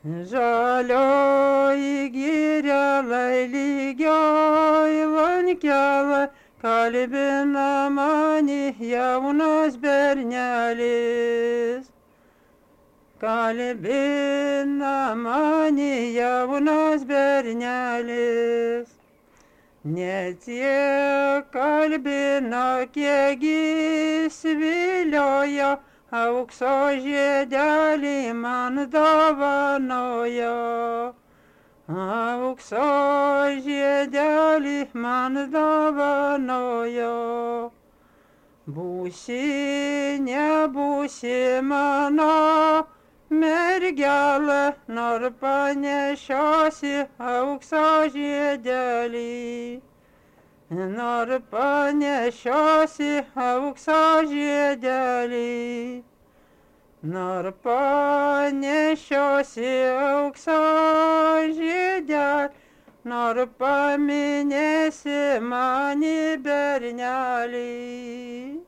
Žalioji girelai lygioj lankelai, kalbina mani jaunas bernelis. Kalbina mani jaunas bernelis. Ne tiek kalbina, kiek jis vilioja, aukso žiedelį man dovanojo. Aukso žiedelį man dovanojo. Būsi, nebūsi mano mergelė, nor panešiosi aukso žiedelį. Nor panešiosi aukso žiedelį. Nor panešiosi aukso žiedelį. Nor paminėsi mani bernelį.